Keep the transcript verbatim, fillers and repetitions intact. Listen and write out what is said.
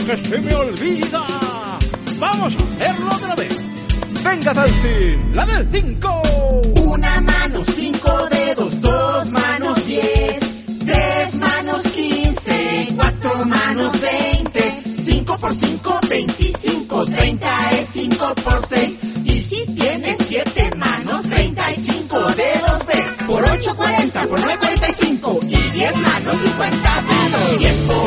que se me olvida. Vamos a hacerlo otra vez. Venga, Delfín, la del cinco. Una mano, cinco dedos, dos manos, diez, tres manos, quince, cuatro manos, veinte, cinco por cinco, veinticinco, treinta es cinco por seis. Y si tienes siete manos, treinta y cinco dedos ves. Por ocho, cuarenta, por nueve, cuarenta y cinco. Y diez manos, cincuenta dedos. diez por